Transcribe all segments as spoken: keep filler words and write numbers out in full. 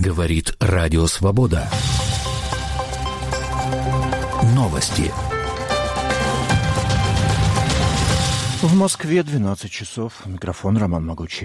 Говорит Радио Свобода. Новости. В Москве двенадцать часов. Микрофон Роман Могучий.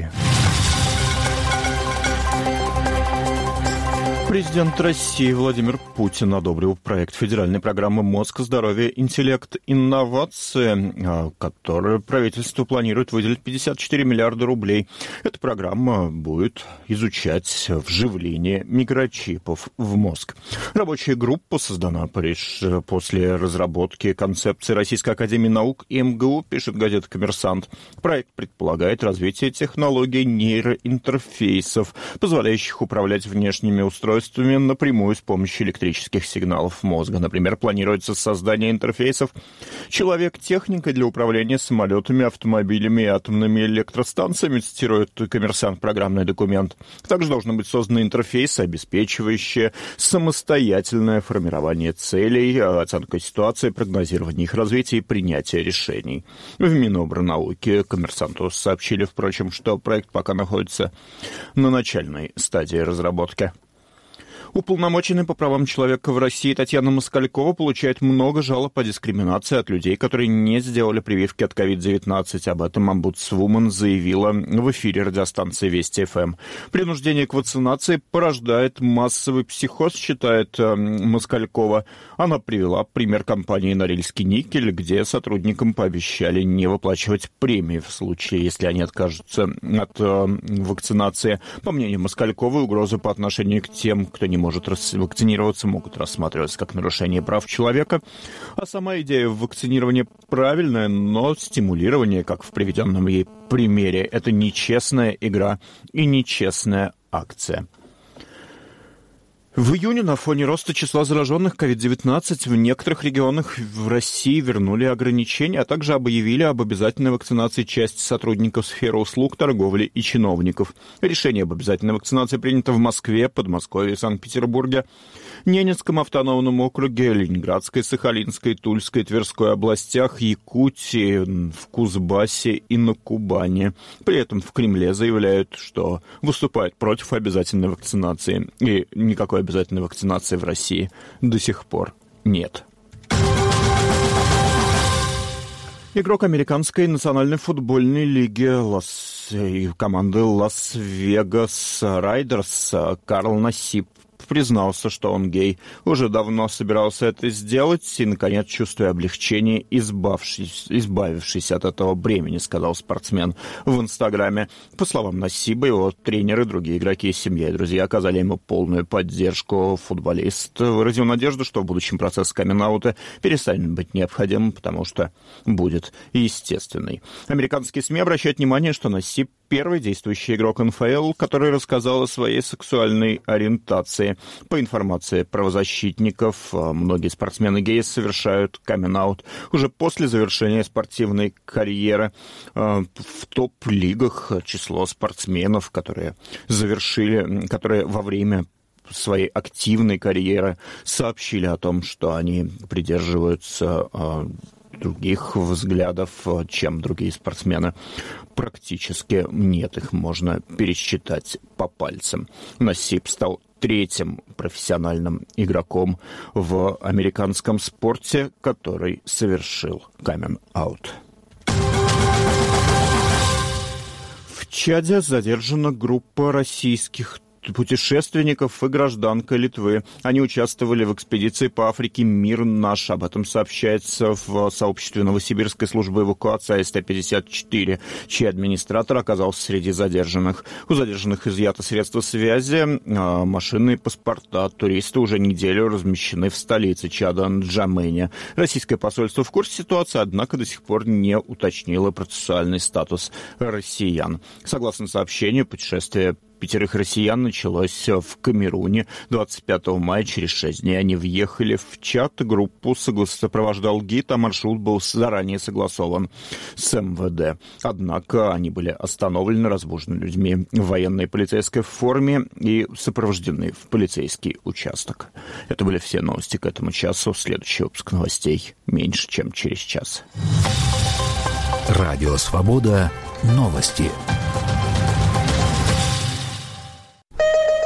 Президент России Владимир Путин одобрил проект федеральной программы «Мозг, здоровье, интеллект, инновации», которую правительство планирует выделить пятьдесят четыре миллиарда рублей. Эта программа будет изучать вживление микрочипов в мозг. Рабочая группа создана после разработки концепции Российской академии наук и эм гэ у, пишет газета «Коммерсант». Проект предполагает развитие технологий нейроинтерфейсов, позволяющих управлять внешними устройствами напрямую с помощью электрических сигналов мозга. Например, планируется создание интерфейсов «Человек-техника» для управления самолетами, автомобилями и атомными электростанциями, цитирует «Коммерсант» программный документ. Также должны быть созданы интерфейсы, обеспечивающие самостоятельное формирование целей, оценку ситуации, прогнозирование их развития и принятие решений. В Минобрнауки «Коммерсанту» сообщили, впрочем, что проект пока находится на начальной стадии разработки. Уполномоченный по правам человека в России Татьяна Москалькова получает много жалоб по дискриминации от людей, которые не сделали прививки от ковид девятнадцать. Об этом омбудсвумен заявила в эфире радиостанции Вести эф эм. Принуждение к вакцинации порождает массовый психоз, считает э, Москалькова. Она привела пример компании «Норильский никель», где сотрудникам пообещали не выплачивать премии в случае, если они откажутся от э, вакцинации. По мнению Москальковой, угрозы по отношению к тем, кто не может вакцинироваться, могут рассматриваться как нарушение прав человека. А сама идея вакцинирования правильная, но стимулирование, как в приведенном ей примере, это нечестная игра и нечестная акция. В июне на фоне роста числа зараженных ковид девятнадцать в некоторых регионах в России вернули ограничения, а также объявили об обязательной вакцинации части сотрудников сферы услуг, торговли и чиновников. Решение об обязательной вакцинации принято в Москве, Подмосковье и Санкт-Петербурге, Ненецком автономном округе, Ленинградской, Сахалинской, Тульской, Тверской областях, Якутии, в Кузбассе и на Кубани. При этом в Кремле заявляют, что выступают против обязательной вакцинации, и никакой обязательной вакцинации в России до сих пор нет. Игрок американской национальной футбольной лиги Лас... команды Лас-Вегас Райдерс Карл Нассиб признался, что он гей. Уже давно собирался это сделать и, наконец, чувствуя облегчение, избавившись, избавившись от этого бремени, сказал спортсмен в Инстаграме. По словам Нассиба, его тренеры, другие игроки, семья и друзья оказали ему полную поддержку. Футболист выразил надежду, что в будущем процесс камин-аута перестанет быть необходимым, потому что будет естественный. Американские СМИ обращают внимание, что Нассиб первый действующий игрок эн эф эл, который рассказал о своей сексуальной ориентации. По информации правозащитников, многие спортсмены-геи совершают камин-аут уже после завершения спортивной карьеры. В топ-лигах число спортсменов, которые завершили, которые во время своей активной карьеры сообщили о том, что они придерживаются других взглядов, чем другие спортсмены. Практически нет, их можно пересчитать по пальцам. Нассиб стал третьим профессиональным игроком в американском спорте, который совершил камин-аут. В Чаде задержана группа российских путешественников и гражданка Литвы. Они участвовали в экспедиции по Африке «Мир наш». Об этом сообщается в сообществе Новосибирской службы эвакуации А С Т пятьдесят четыре, чей администратор оказался среди задержанных. У задержанных изъято средства связи, машины и паспорта. Туристы уже неделю размещены в столице Чада, Нджамене. Российское посольство в курсе ситуации, однако до сих пор не уточнило процессуальный статус россиян. Согласно сообщению, путешествие пятерых россиян началось в Камеруне двадцать пятого мая. Через шесть дней они въехали в Чад. Группу сопровождал гид, а маршрут был заранее согласован с эм вэ дэ. Однако они были остановлены, разбужены людьми в военной и полицейской форме и сопровождены в полицейский участок. Это были все новости к этому часу. Следующий выпуск новостей меньше, чем через час. Радио «Свобода». Новости.